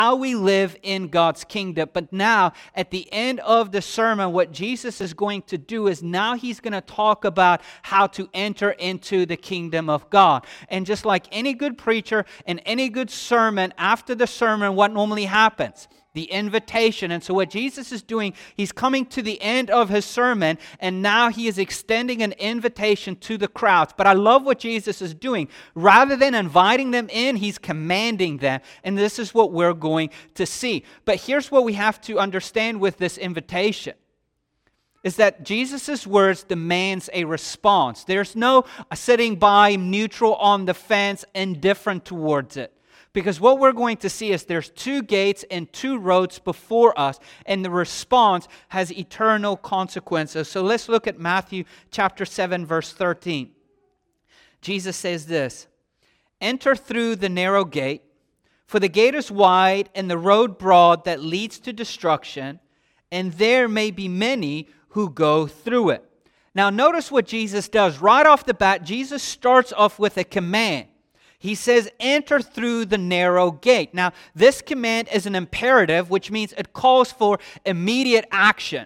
how we live in God's kingdom. But now, at the end of the sermon, what Jesus is going to do is now he's going to talk about how to enter into the kingdom of God. And just like any good preacher and any good sermon, after the sermon, what normally happens? The invitation. And so what Jesus is doing, he's coming to the end of his sermon, and now he is extending an invitation to the crowds. But I love what Jesus is doing. Rather than inviting them in, he's commanding them. And this is what we're going to see. But here's what we have to understand with this invitation, is that Jesus' words demands a response. There's no sitting by neutral on the fence, indifferent towards it. Because what we're going to see is there's two gates and two roads before us, and the response has eternal consequences. So let's look at Matthew chapter 7, verse 13. Jesus says this, "Enter through the narrow gate, for the gate is wide and the road broad that leads to destruction, and there may be many who go through it." Now notice what Jesus does. Right off the bat, Jesus starts off with a command. He says, enter through the narrow gate. Now, this command is an imperative, which means it calls for immediate action.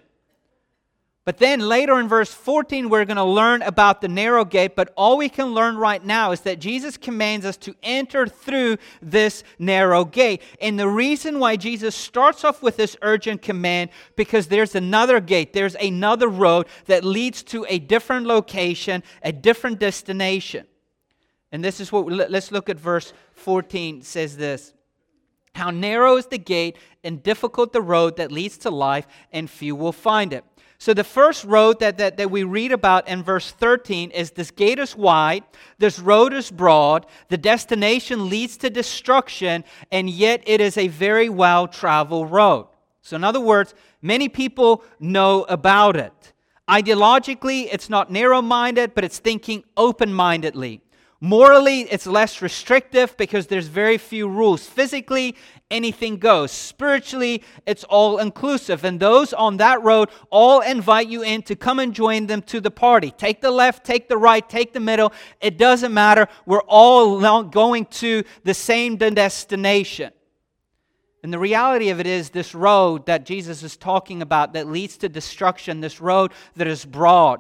But then later in verse 14, we're going to learn about the narrow gate, but all we can learn right now is that Jesus commands us to enter through this narrow gate. And the reason why Jesus starts off with this urgent command, because there's another gate, there's another road that leads to a different location, a different destination. And this is what, let's look at verse 14. It says this, "How narrow is the gate and difficult the road that leads to life, and few will find it." So the first road that we read about in verse 13 is this gate is wide, this road is broad, the destination leads to destruction, and yet it is a very well-traveled road. So in other words, many people know about it. Ideologically, it's not narrow-minded, but it's thinking open-mindedly. Morally, it's less restrictive because there's very few rules. Physically, anything goes. Spiritually, it's all inclusive. And those on that road all invite you in to come and join them to the party. Take the left, take the right, take the middle. It doesn't matter. We're all going to the same destination. And the reality of it is this road that Jesus is talking about that leads to destruction, this road that is broad,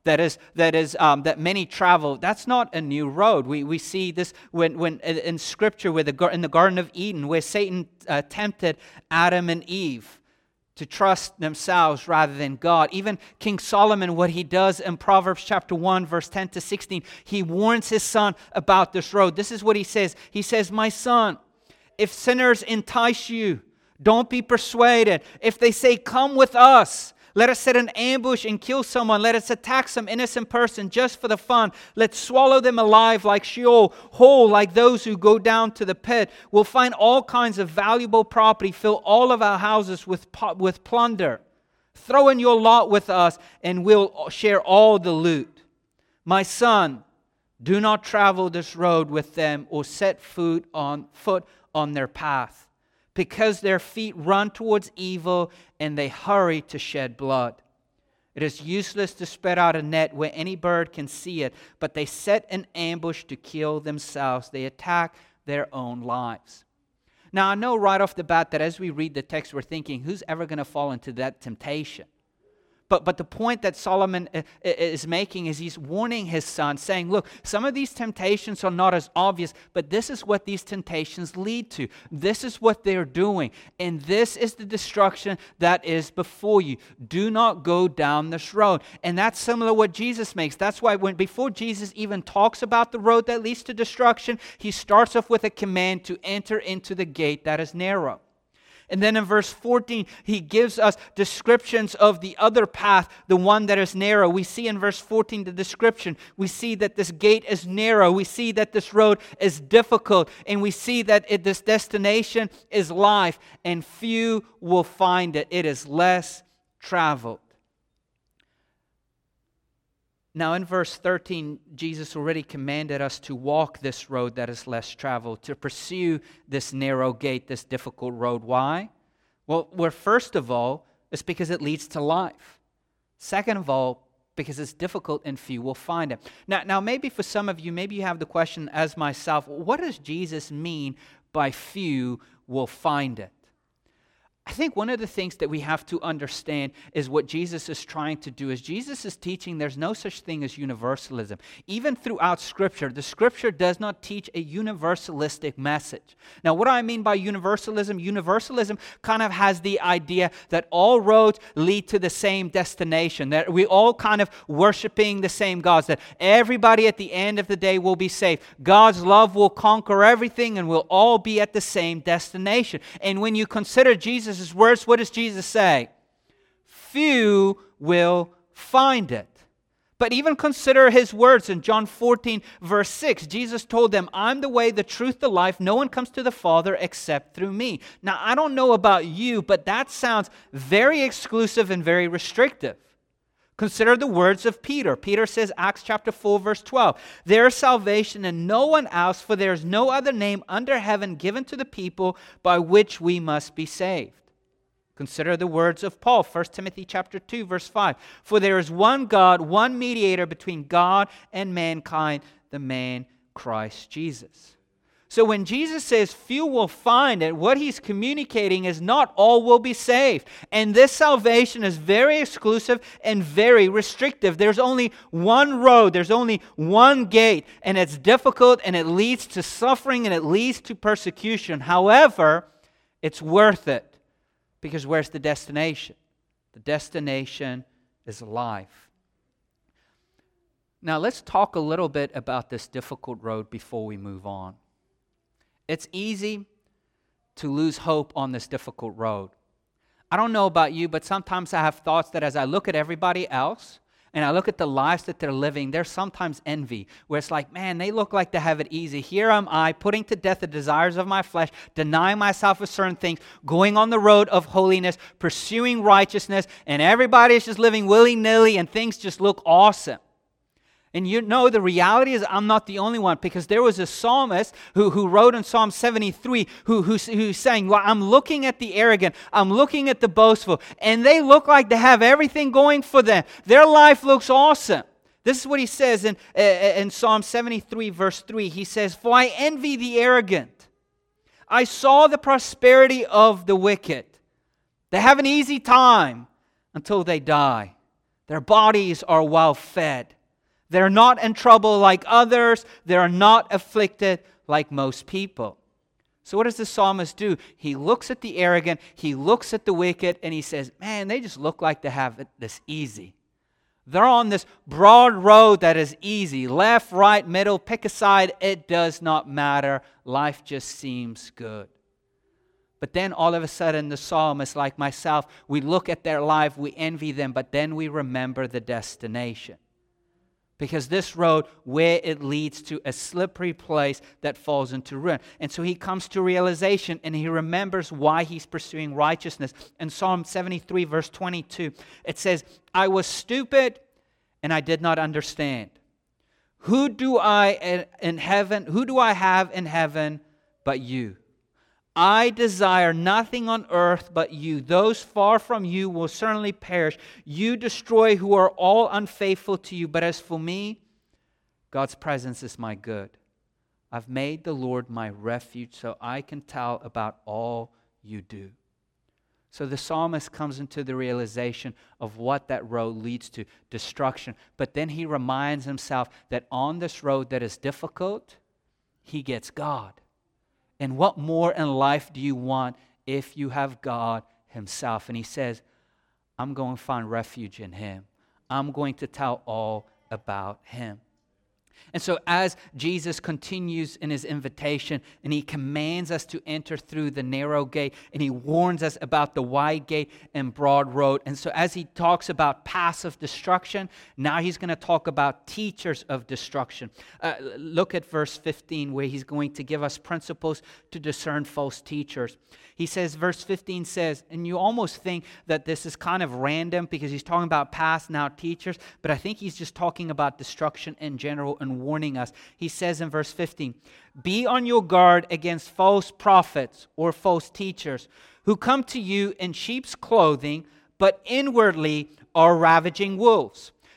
that many travel, that's not a new road. We see this when in Scripture in the Garden of Eden, where Satan tempted Adam and Eve to trust themselves rather than God. Even King Solomon, what he does in Proverbs chapter 1, verse 10 to 16, he warns his son about this road. This is what he says. He says, "My son, if sinners entice you, don't be persuaded. If they say, 'Come with us,' let us set an ambush and kill someone. Let us attack some innocent person just for the fun. Let's swallow them alive like Sheol, whole like those who go down to the pit. We'll find all kinds of valuable property, fill all of our houses with plunder. Throw in your lot with us and we'll share all the loot. My son, do not travel this road with them or set foot on their path, because their feet run towards evil and they hurry to shed blood. It is useless to spread out a net where any bird can see it, but they set an ambush to kill themselves. They attack their own lives." Now, I know right off the bat that as we read the text, we're thinking, who's ever going to fall into that temptation? But the point that Solomon is making is he's warning his son, saying, look, some of these temptations are not as obvious, but this is what these temptations lead to. This is what they're doing. And this is the destruction that is before you. Do not go down this road. And that's similar to what Jesus makes. That's why before Jesus even talks about the road that leads to destruction, he starts off with a command to enter into the gate that is narrow. And then in verse 14, he gives us descriptions of the other path, the one that is narrow. We see in verse 14 the description. We see that this gate is narrow. We see that this road is difficult. And we see that this destination is life. And few will find it. It is less traveled. Now in verse 13, Jesus already commanded us to walk this road that is less traveled, to pursue this narrow gate, this difficult road. Why? Well, first of all, it's because it leads to life. Second of all, because it's difficult and few will find it. Now maybe for some of you, maybe you have the question as myself, what does Jesus mean by few will find it. I think one of the things that we have to understand is what Jesus is trying to do is Jesus is teaching there's no such thing as universalism. Even throughout Scripture, the Scripture does not teach a universalistic message. Now, what do I mean by universalism? Universalism kind of has the idea that all roads lead to the same destination, that we all kind of worshiping the same gods, that everybody at the end of the day will be saved. God's love will conquer everything and we'll all be at the same destination. And when you consider Jesus' words, what does Jesus say? Few will find it. But even consider his words in John 14, verse 6. Jesus told them, I'm the way, the truth, the life. No one comes to the Father except through me. Now, I don't know about you, but that sounds very exclusive and very restrictive. Consider the words of Peter. Peter says, Acts chapter 4, verse 12, there is salvation in no one else, for there is no other name under heaven given to the people by which we must be saved. Consider the words of Paul, 1 Timothy chapter 2, verse 5. For there is one God, one mediator between God and mankind, the man Christ Jesus. So when Jesus says few will find it, what he's communicating is not all will be saved. And this salvation is very exclusive and very restrictive. There's only one road, there's only one gate, and it's difficult and it leads to suffering and it leads to persecution. However, it's worth it. Because where's the destination? The destination is life. Now let's talk a little bit about this difficult road before we move on. It's easy to lose hope on this difficult road. I don't know about you, but sometimes I have thoughts that as I look at everybody else, and I look at the lives that they're living, there's sometimes envy, where it's like, man, they look like they have it easy. Here am I, putting to death the desires of my flesh, denying myself of certain things, going on the road of holiness, pursuing righteousness, and everybody's just living willy-nilly, and things just look awesome. And you know, the reality is I'm not the only one, because there was a psalmist who wrote in Psalm 73 who's saying, well, I'm looking at the arrogant, I'm looking at the boastful, and they look like they have everything going for them. Their life looks awesome. This is what he says in Psalm 73, verse 3. He says, for I envy the arrogant. I saw the prosperity of the wicked. They have an easy time until they die. Their bodies are well fed. They're not in trouble like others. They're not afflicted like most people. So what does the psalmist do? He looks at the arrogant, he looks at the wicked, and he says, man, they just look like they have it this easy. They're on this broad road that is easy. Left, right, middle, pick a side. It does not matter. Life just seems good. But then all of a sudden, the psalmist, like myself, we look at their life, we envy them, but then we remember the destination. Because this road, where it leads to a slippery place that falls into ruin. And so he comes to realization and he remembers why he's pursuing righteousness. In Psalm 73, verse 22, it says, I was stupid and I did not understand. Who do I have in heaven but you? I desire nothing on earth but you. Those far from you will certainly perish. You destroy who are all unfaithful to you. But as for me, God's presence is my good. I've made the Lord my refuge so I can tell about all you do. So the psalmist comes into the realization of what that road leads to, destruction. But then he reminds himself that on this road that is difficult, he gets God. And what more in life do you want if you have God himself? And he says, I'm going to find refuge in him. I'm going to tell all about him. And so as Jesus continues in his invitation and he commands us to enter through the narrow gate and he warns us about the wide gate and broad road. And so as he talks about paths of destruction, now he's going to talk about teachers of destruction. Look at verse 15 where he's going to give us principles to discern false teachers. He says, verse 15 says, and you almost think that this is kind of random because he's talking about past now teachers, but I think he's just talking about destruction in general and warning us. He says in verse 15, be on your guard against false prophets or false teachers who come to you in sheep's clothing, but inwardly are ravaging wolves.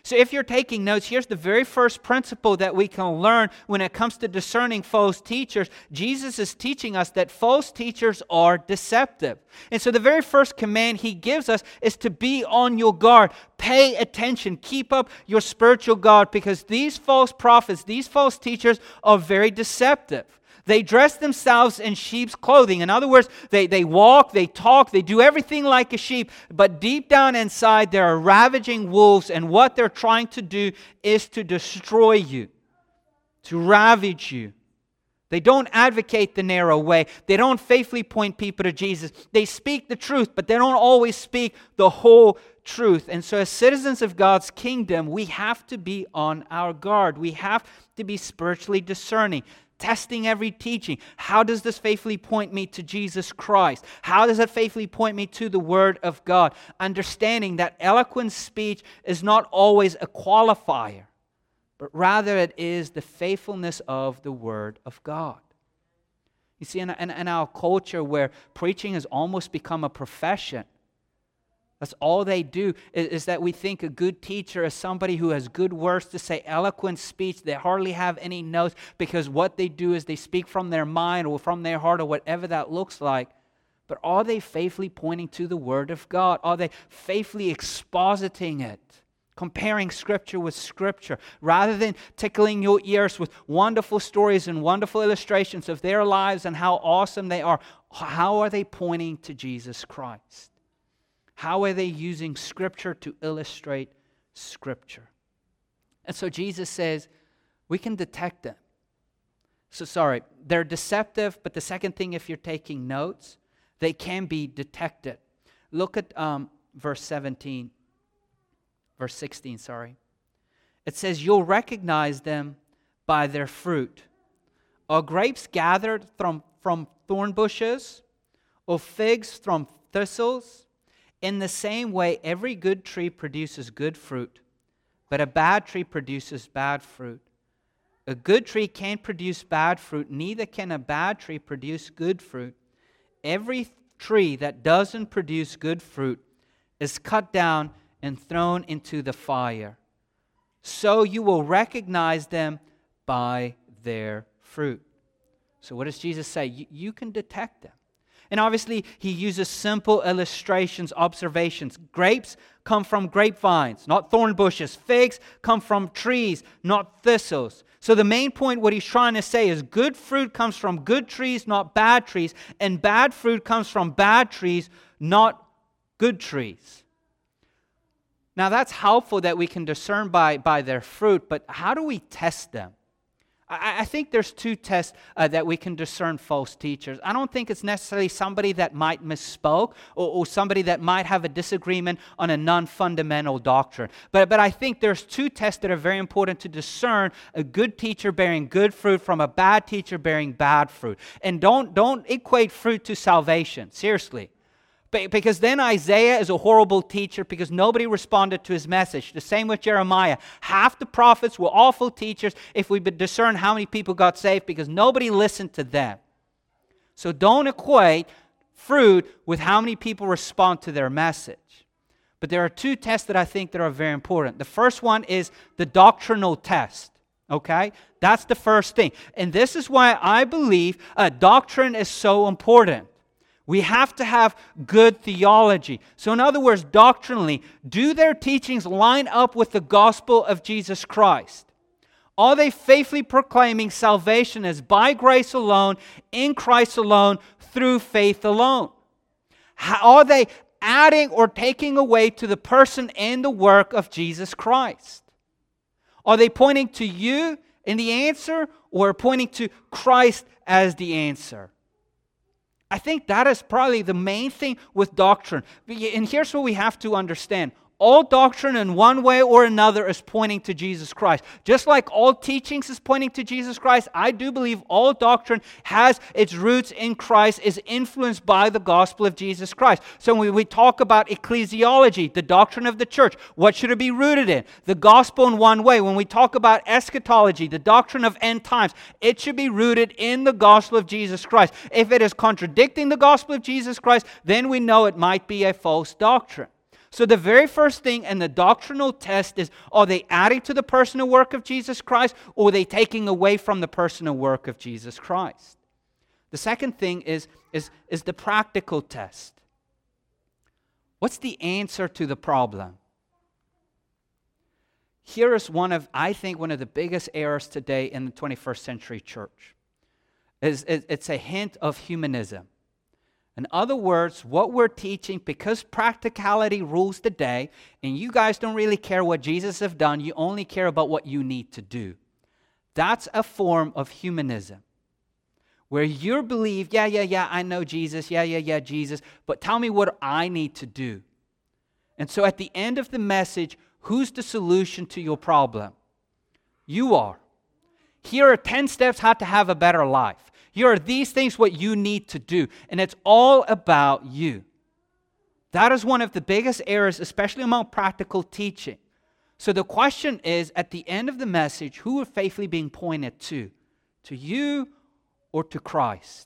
So if you're taking notes, here's the very first principle that we can learn when it comes to discerning false teachers. Jesus is teaching us that false teachers are deceptive. And so the very first command He gives us is to be on your guard. Pay attention. Keep up your spiritual guard, because these false prophets, these false teachers are very deceptive. They dress themselves in sheep's clothing. In other words, they walk, they talk, they do everything like a sheep. But deep down inside, they are ravaging wolves. And what they're trying to do is to destroy you, to ravage you. They don't advocate the narrow way. They don't faithfully point people to Jesus. They speak the truth, but they don't always speak the whole truth. And so as citizens of God's kingdom, we have to be on our guard. We have to be spiritually discerning. Testing every teaching. How does this faithfully point me to Jesus Christ? How does it faithfully point me to the Word of God? Understanding that eloquent speech is not always a qualifier, but rather it is the faithfulness of the Word of God. You see, in our culture where preaching has almost become a profession, that's all they do, is that we think a good teacher is somebody who has good words to say, eloquent speech. They hardly have any notes, because what they do is they speak from their mind or from their heart or whatever that looks like. But are they faithfully pointing to the Word of God? Are they faithfully expositing it? Comparing Scripture with Scripture, rather than tickling your ears with wonderful stories and wonderful illustrations of their lives and how awesome they are. How are they pointing to Jesus Christ? How are they using Scripture to illustrate Scripture? And so Jesus says, we can detect them. They're deceptive, but the second thing, if you're taking notes, they can be detected. Look at verse 16. It says, you'll recognize them by their fruit. Are grapes gathered from thorn bushes, or figs from thistles? In the same way, every good tree produces good fruit, but a bad tree produces bad fruit. A good tree can't produce bad fruit, neither can a bad tree produce good fruit. Every tree that doesn't produce good fruit is cut down and thrown into the fire. So you will recognize them by their fruit. So what does Jesus say? You can detect them. And obviously, He uses simple illustrations, observations. Grapes come from grapevines, not thorn bushes. Figs come from trees, not thistles. So the main point, what He's trying to say is good fruit comes from good trees, not bad trees. And bad fruit comes from bad trees, not good trees. Now that's helpful that we can discern by their fruit, but how do we test them? I think there's two tests that we can discern false teachers. I don't think it's necessarily somebody that might misspoke or somebody that might have a disagreement on a non-fundamental doctrine. But I think there's two tests that are very important to discern a good teacher bearing good fruit from a bad teacher bearing bad fruit. And don't equate fruit to salvation, seriously. Because then Isaiah is a horrible teacher because nobody responded to his message. The same with Jeremiah. Half the prophets were awful teachers if we discern how many people got saved because nobody listened to them. So don't equate fruit with how many people respond to their message. But there are two tests that I think that are very important. The first one is the doctrinal test. Okay? That's the first thing. And this is why I believe doctrine is so important. We have to have good theology. So in other words, doctrinally, do their teachings line up with the gospel of Jesus Christ? Are they faithfully proclaiming salvation is by grace alone, in Christ alone, through faith alone? Are they adding or taking away to the person and the work of Jesus Christ? Are they pointing to you in the answer or pointing to Christ as the answer? I think that is probably the main thing with doctrine. And here's what we have to understand. All doctrine in one way or another is pointing to Jesus Christ. Just like all teachings is pointing to Jesus Christ, I do believe all doctrine has its roots in Christ, is influenced by the gospel of Jesus Christ. So when we talk about ecclesiology, the doctrine of the church, what should it be rooted in? The gospel in one way. When we talk about eschatology, the doctrine of end times, it should be rooted in the gospel of Jesus Christ. If it is contradicting the gospel of Jesus Christ, then we know it might be a false doctrine. So the very first thing in the doctrinal test is, are they adding to the personal work of Jesus Christ, or are they taking away from the personal work of Jesus Christ? The second thing is the practical test. What's the answer to the problem? Here is I think one of the biggest errors today in the 21st century church. It's a hint of humanism. In other words, what we're teaching, because practicality rules the day, and you guys don't really care what Jesus has done, you only care about what you need to do. That's a form of humanism, where you believe, yeah, I know Jesus, yeah, Jesus, but tell me what I need to do. And so at the end of the message, who's the solution to your problem? You are. Here are 10 steps how to have a better life. Here are these things what you need to do. And it's all about you. That is one of the biggest errors, especially among practical teaching. So the question is, at the end of the message, who are faithfully being pointed to? To you or to Christ?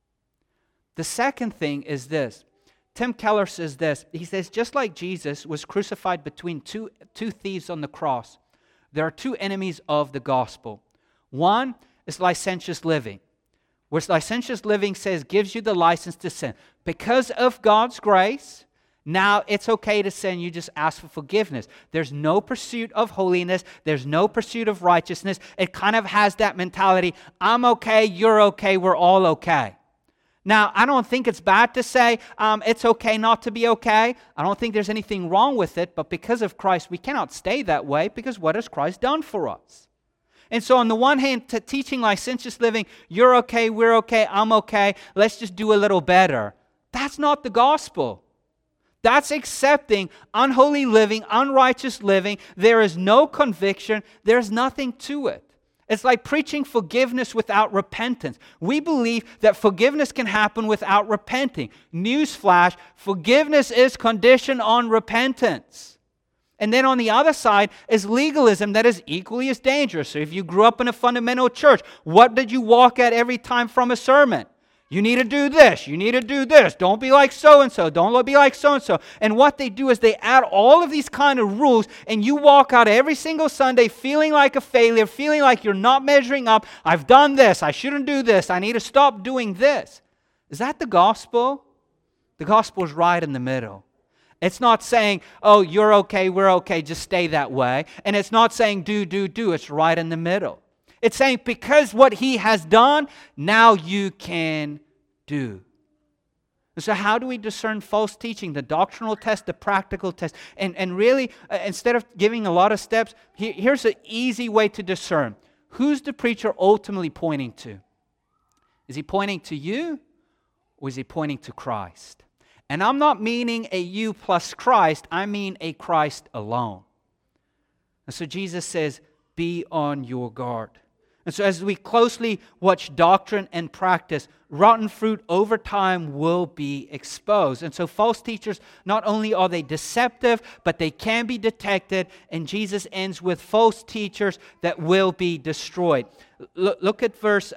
The second thing is this. Tim Keller says this. He says, just like Jesus was crucified between two thieves on the cross, there are two enemies of the gospel. One is licentious living, where licentious living gives you the license to sin. Because of God's grace, now it's okay to sin. You just ask for forgiveness. There's no pursuit of holiness. There's no pursuit of righteousness. It kind of has that mentality, I'm okay, you're okay, we're all okay. Now, I don't think it's bad to say it's okay not to be okay. I don't think there's anything wrong with it, but because of Christ, we cannot stay that way, because what has Christ done for us? And so on the one hand, teaching licentious living, you're okay, we're okay, I'm okay, let's just do a little better. That's not the gospel. That's accepting unholy living, unrighteous living. There is no conviction. There's nothing to it. It's like preaching forgiveness without repentance. We believe that forgiveness can happen without repenting. Newsflash, forgiveness is conditioned on repentance. And then on the other side is legalism that is equally as dangerous. So if you grew up in a fundamental church, what did you walk at every time from a sermon? You need to do this. You need to do this. Don't be like so-and-so. Don't be like so-and-so. And what they do is they add all of these kind of rules, and you walk out every single Sunday feeling like a failure, feeling like you're not measuring up. I've done this. I shouldn't do this. I need to stop doing this. Is that the gospel? The gospel is right in the middle. It's not saying, oh, you're okay, we're okay, just stay that way. And it's not saying do. It's right in the middle. It's saying because what He has done, now you can do. And so how do we discern false teaching? The doctrinal test, the practical test. And really, instead of giving a lot of steps, here's an easy way to discern. Who's the preacher ultimately pointing to? Is he pointing to you, or is he pointing to Christ? And I'm not meaning a you plus Christ. I mean a Christ alone. And so Jesus says, be on your guard. And so as we closely watch doctrine and practice, rotten fruit over time will be exposed. And so false teachers, not only are they deceptive, but they can be detected. And Jesus ends with false teachers that will be destroyed. Look at verse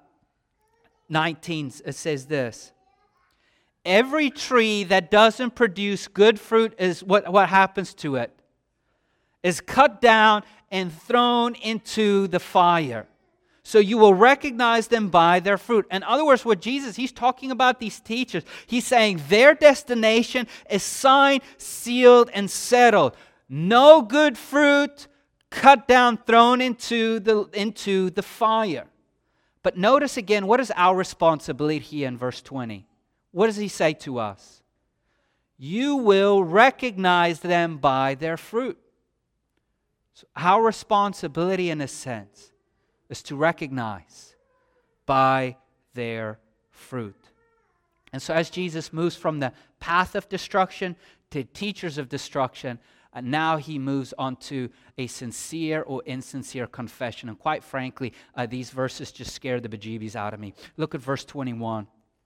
19. It says this. Every tree that doesn't produce good fruit is what happens to it? Is cut down and thrown into the fire. So you will recognize them by their fruit. In other words, what Jesus, He's talking about these teachers. He's saying their destination is signed, sealed, and settled. No good fruit, cut down, thrown into the fire. But notice again, what is our responsibility here in verse 20? What does He say to us? You will recognize them by their fruit. So our responsibility, in a sense, is to recognize by their fruit. And so as Jesus moves from the path of destruction to teachers of destruction, now He moves on to a sincere or insincere confession. And quite frankly, these verses just scare the bejeebies out of me. Look at verse 21.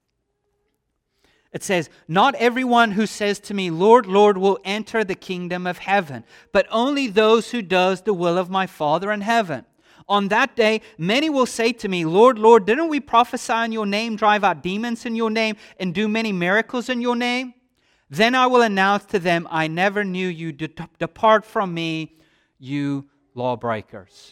It says, not everyone who says to me, Lord, Lord, will enter the kingdom of heaven, but only those who does the will of my Father in heaven. On that day, many will say to me, Lord, Lord, didn't we prophesy in your name, drive out demons in your name, and do many miracles in your name? Then I will announce to them, I never knew you. Depart from me, you lawbreakers.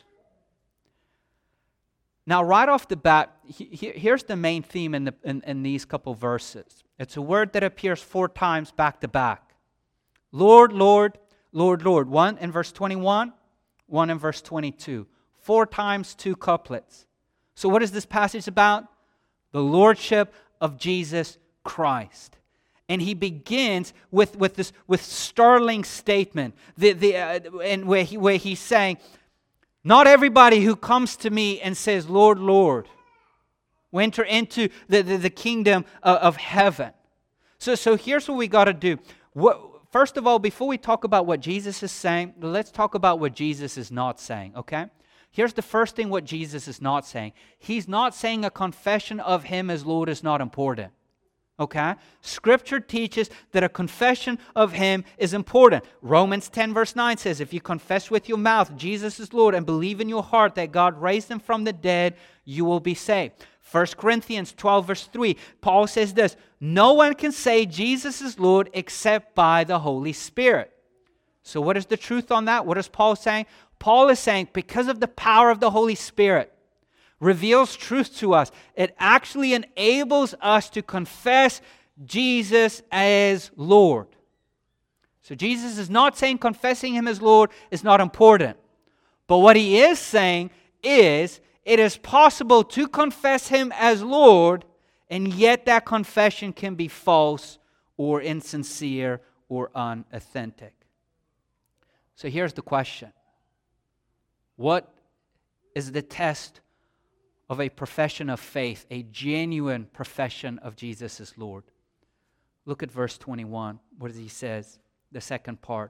Now, right off the bat, here's the main theme in these couple verses. It's a word that appears 4 times back to back. Lord, Lord, Lord, Lord. 1 in verse 21, 1 in verse 22. 4 times, 2 couplets. So what is this passage about? The lordship of Jesus Christ. And he begins with startling statement, and where he's saying, not everybody who comes to me and says, Lord, Lord, will enter into the kingdom of heaven. So here's what we got to do. First of all, before we talk about what Jesus is saying, let's talk about what Jesus is not saying, okay? Here's the first thing what Jesus is not saying. He's not saying a confession of Him as Lord is not important. Okay? Scripture teaches that a confession of Him is important. Romans 10 verse 9 says, if you confess with your mouth Jesus is Lord and believe in your heart that God raised Him from the dead, you will be saved. 1 Corinthians 12 verse 3, Paul says this, no one can say Jesus is Lord except by the Holy Spirit. So what is the truth on that? What is Paul saying? Paul is saying because of the power of the Holy Spirit, reveals truth to us. It actually enables us to confess Jesus as Lord. So Jesus is not saying confessing Him as Lord is not important. But what He is saying is it is possible to confess Him as Lord, and yet that confession can be false or insincere or unauthentic. So here's the question. What is the test of a profession of faith, a genuine profession of Jesus as Lord? Look at verse 21. What does he says? The second part.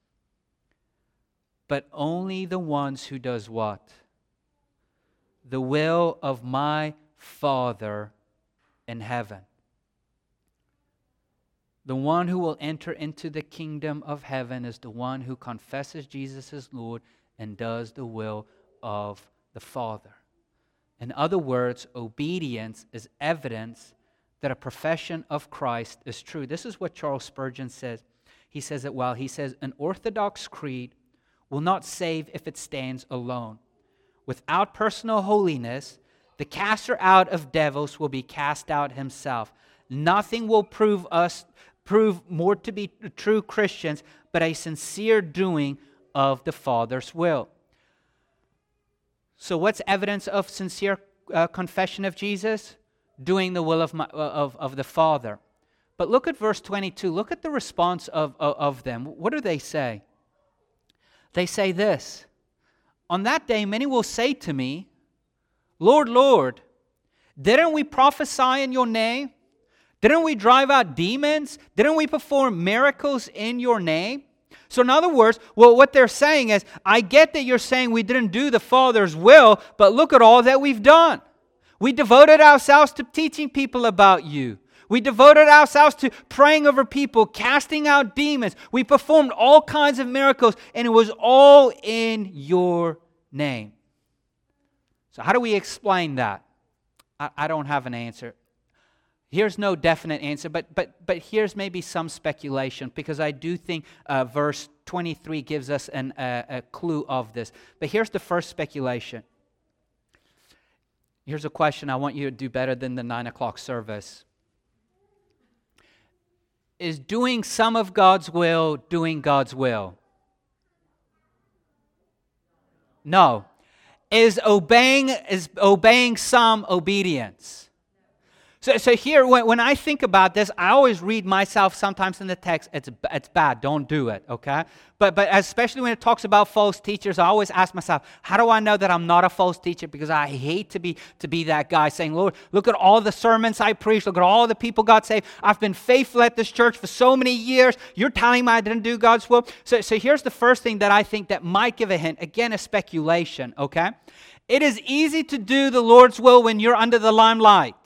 But only the ones who does what? The will of my Father in heaven. The one who will enter into the kingdom of heaven is the one who confesses Jesus as Lord and does the will of the Father. In other words, obedience is evidence that a profession of Christ is true. This is what Charles Spurgeon says. He says it well. He says, an orthodox creed will not save if it stands alone. Without personal holiness, the caster out of devils will be cast out himself. Nothing will prove more to be true Christians but a sincere doing of the Father's will. So what's evidence of sincere confession of Jesus? Doing the will of the Father. But look at verse 22. Look at the response of them. What do they say? They say this. On that day many will say to me, Lord, Lord, didn't we prophesy in your name? Didn't we drive out demons? Didn't we perform miracles in your name? So in other words, what they're saying is, I get that you're saying we didn't do the Father's will, but look at all that we've done. We devoted ourselves to teaching people about you. We devoted ourselves to praying over people, casting out demons. We performed all kinds of miracles, and it was all in your name. So how do we explain that? I don't have an answer. Here's no definite answer, but here's maybe some speculation, because I do think verse 23 gives us a clue of this. But here's the first speculation. Here's a question I want you to do better than the 9 o'clock service. Is doing some of God's will doing God's will? No. Is obeying some obedience? So here, when I think about this, I always read myself sometimes in the text, it's bad, don't do it, okay? But especially when it talks about false teachers, I always ask myself, how do I know that I'm not a false teacher? Because I hate to be that guy saying, Lord, look at all the sermons I preached, look at all the people God saved. I've been faithful at this church for so many years. You're telling me I didn't do God's will? So here's the first thing that I think that might give a hint. Again, a speculation, okay? It is easy to do the Lord's will when you're under the limelight.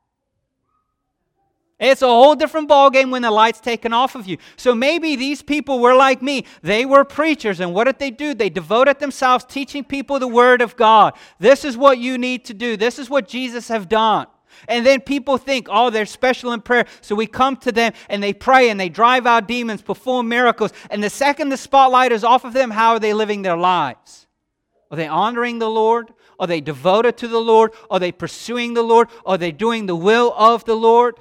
It's a whole different ballgame when the light's taken off of you. So maybe these people were like me. They were preachers, and what did they do? They devoted themselves teaching people the Word of God. This is what you need to do. This is what Jesus have done. And then people think, oh, they're special in prayer. So we come to them and they pray and they drive out demons, perform miracles. And the second the spotlight is off of them, how are they living their lives? Are they honoring the Lord? Are they devoted to the Lord? Are they pursuing the Lord? Are they doing the will of the Lord?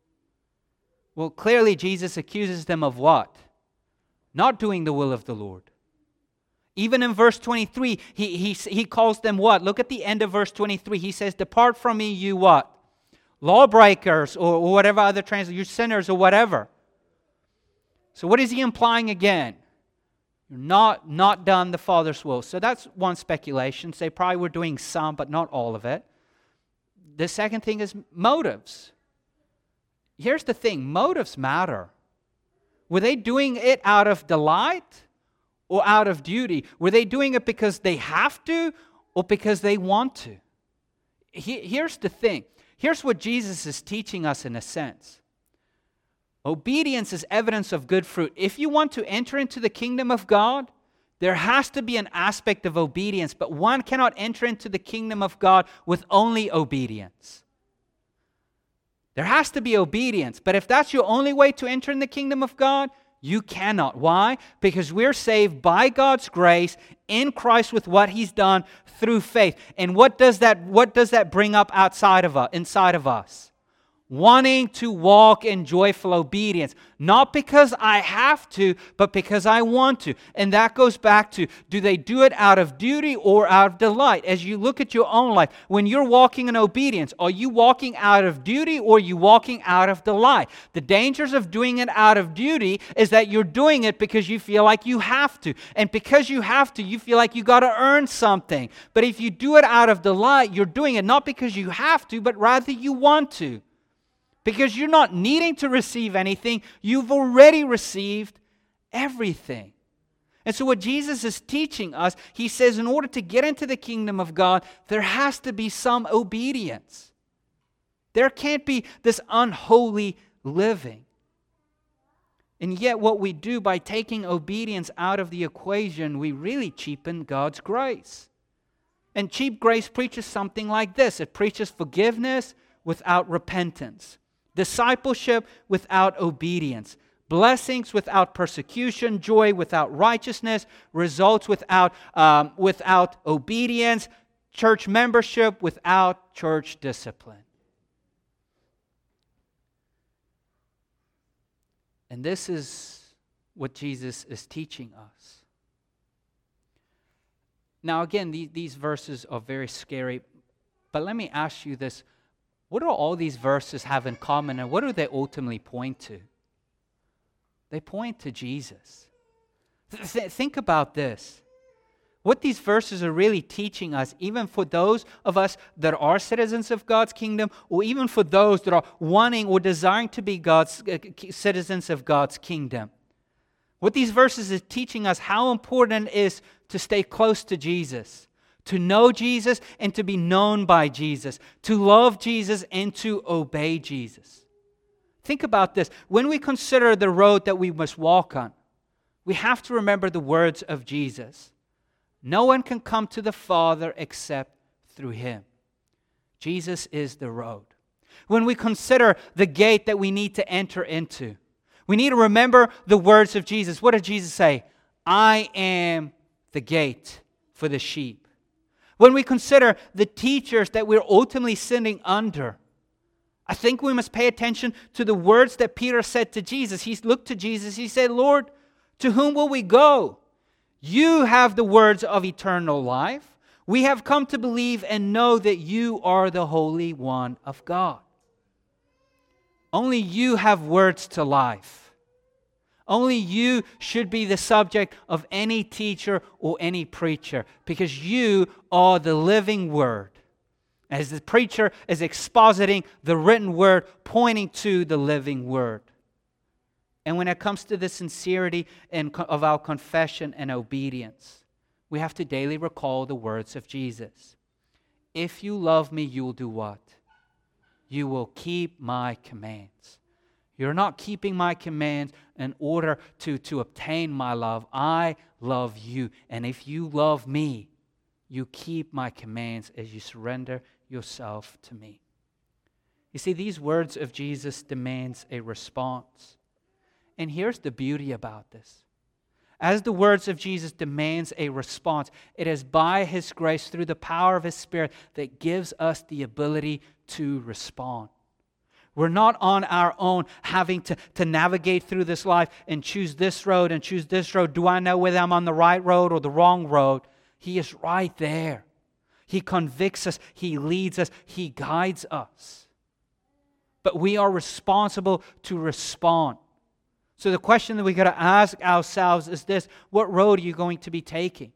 Well, clearly Jesus accuses them of what? Not doing the will of the Lord. Even in verse 23, he calls them what? Look at the end of verse 23. He says, depart from me, you what? Lawbreakers, or whatever other translation, you sinners or whatever. So what is he implying again? You're not done the Father's will. So that's one speculation. They probably were doing some, but not all of it. The second thing is motives. Here's the thing, motives matter. Were they doing it out of delight or out of duty? Were they doing it because they have to or because they want to? Here's the thing. Here's what Jesus is teaching us in a sense. Obedience is evidence of good fruit. If you want to enter into the kingdom of God, there has to be an aspect of obedience, but one cannot enter into the kingdom of God with only obedience. There has to be obedience, but if that's your only way to enter in the kingdom of God, you cannot. Why? Because we're saved by God's grace in Christ with what He's done through faith. And what does that bring up inside of us? Wanting to walk in joyful obedience. Not because I have to, but because I want to. And that goes back to, do they do it out of duty or out of delight? As you look at your own life, when you're walking in obedience, are you walking out of duty or are you walking out of delight? The dangers of doing it out of duty is that you're doing it because you feel like you have to. And because you have to, you feel like you got to earn something. But if you do it out of delight, you're doing it not because you have to, but rather you want to. Because you're not needing to receive anything. You've already received everything. And so what Jesus is teaching us, He says in order to get into the kingdom of God, there has to be some obedience. There can't be this unholy living. And yet what we do by taking obedience out of the equation, we really cheapen God's grace. And cheap grace preaches something like this. It preaches forgiveness without repentance. Discipleship without obedience. Blessings without persecution. Joy without righteousness. Results without obedience. Church membership without church discipline. And this is what Jesus is teaching us. Now again, these verses are very scary, but let me ask you this. What do all these verses have in common, and what do they ultimately point to? They point to Jesus. Think about this. What these verses are really teaching us, even for those of us that are citizens of God's kingdom, or even for those that are wanting or desiring to be citizens of God's kingdom. What these verses are teaching us how important it is to stay close to Jesus. To know Jesus and to be known by Jesus. To love Jesus and to obey Jesus. Think about this. When we consider the road that we must walk on, we have to remember the words of Jesus. No one can come to the Father except through Him. Jesus is the road. When we consider the gate that we need to enter into, we need to remember the words of Jesus. What did Jesus say? I am the gate for the sheep. When we consider the teachers that we're ultimately sitting under, I think we must pay attention to the words that Peter said to Jesus. He looked to Jesus. He said, Lord, to whom will we go? You have the words of eternal life. We have come to believe and know that you are the Holy One of God. Only you have words to life. Only you should be the subject of any teacher or any preacher, because you are the living Word. As the preacher is expositing the written Word, pointing to the living Word. And when it comes to the sincerity of our confession and obedience, we have to daily recall the words of Jesus. If you love me, you will do what? You will keep my commands. You're not keeping my commands in order to obtain my love. I love you. And if you love me, you keep my commands as you surrender yourself to me. You see, these words of Jesus demands a response. And here's the beauty about this. As the words of Jesus demands a response, it is by His grace, through the power of His Spirit, that gives us the ability to respond. We're not on our own having to navigate through this life and choose this road and choose this road. Do I know whether I'm on the right road or the wrong road? He is right there. He convicts us. He leads us. He guides us. But we are responsible to respond. So the question that we got to ask ourselves is this: what road are you going to be taking?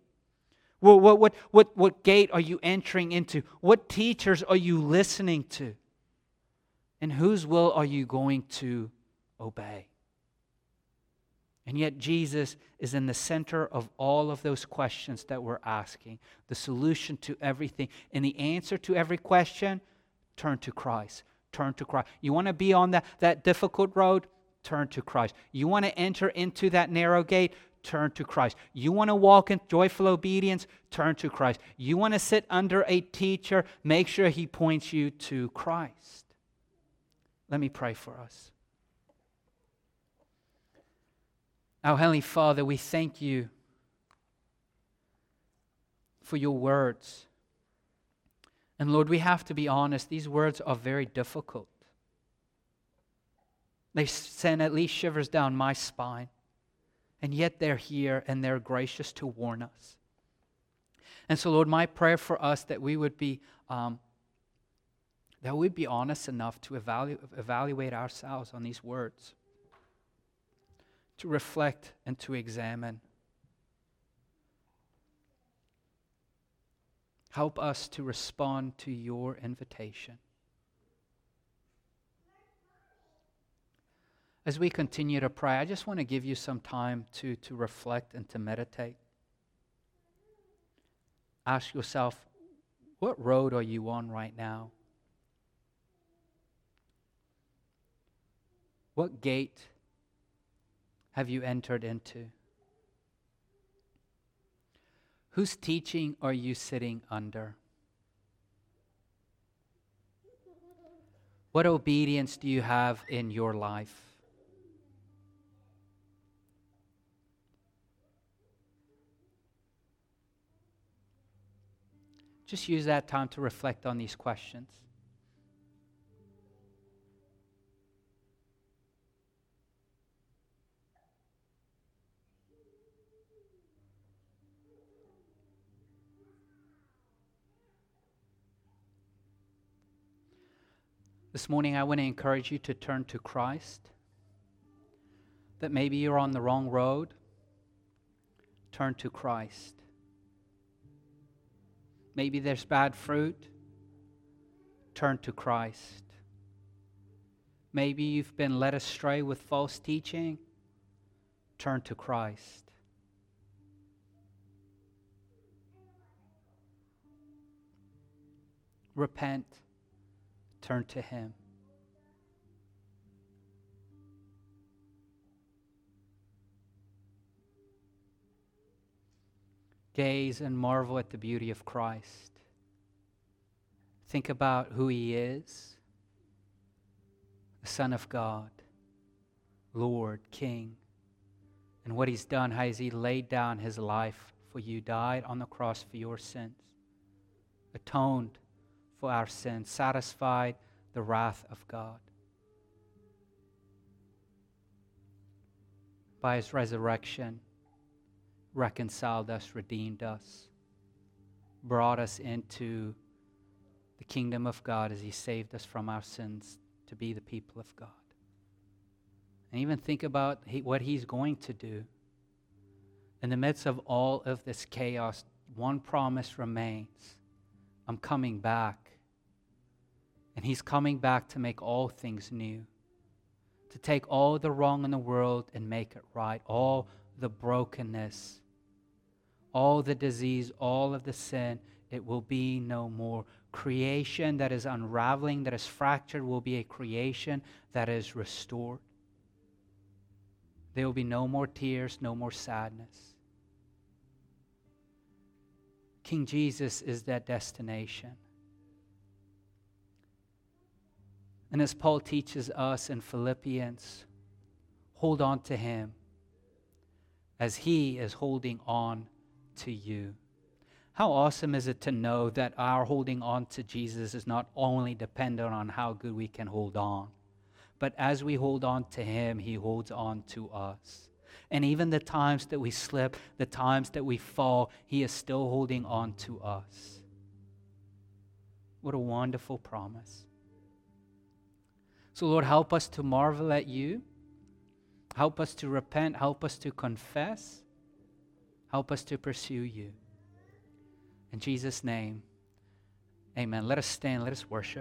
What gate are you entering into? What teachers are you listening to? And whose will are you going to obey? And yet Jesus is in the center of all of those questions that we're asking. The solution to everything. And the answer to every question: turn to Christ. Turn to Christ. You want to be on that difficult road? Turn to Christ. You want to enter into that narrow gate? Turn to Christ. You want to walk in joyful obedience? Turn to Christ. You want to sit under a teacher? Make sure he points you to Christ. Let me pray for us. Our Heavenly Father, we thank you for your words. And Lord, we have to be honest, these words are very difficult. They send at least shivers down my spine. And yet they're here and they're gracious to warn us. And so, Lord, my prayer for us that we would be honest enough to evaluate ourselves on these words, to reflect and to examine. Help us to respond to your invitation. As we continue to pray, I just want to give you some time to reflect and to meditate. Ask yourself, what road are you on right now? What gate have you entered into? Whose teaching are you sitting under? What obedience do you have in your life? Just use that time to reflect on these questions. This morning, I want to encourage you to turn to Christ. That maybe you're on the wrong road. Turn to Christ. Maybe there's bad fruit. Turn to Christ. Maybe you've been led astray with false teaching. Turn to Christ. Repent. Turn to Him. Gaze and marvel at the beauty of Christ. Think about who He is. The Son of God, Lord, King. And what He's done, how He laid down His life for you, died on the cross for your sins, atoned for our sins, satisfied the wrath of God. By His resurrection, reconciled us, redeemed us, brought us into the kingdom of God as He saved us from our sins to be the people of God. And even think about what He's going to do. In the midst of all of this chaos, one promise remains. I'm coming back. And He's coming back to make all things new. To take all the wrong in the world and make it right. All the brokenness, all the disease, all of the sin, it will be no more. Creation that is unraveling, that is fractured, will be a creation that is restored. There will be no more tears, no more sadness. King Jesus is that destination. And as Paul teaches us in Philippians, hold on to Him as He is holding on to you. How awesome is it to know that our holding on to Jesus is not only dependent on how good we can hold on, but as we hold on to Him, He holds on to us. And even the times that we slip, the times that we fall, He is still holding on to us. What a wonderful promise. So Lord, help us to marvel at You. Help us to repent. Help us to confess. Help us to pursue You. In Jesus' name, amen. Let us stand. Let us worship.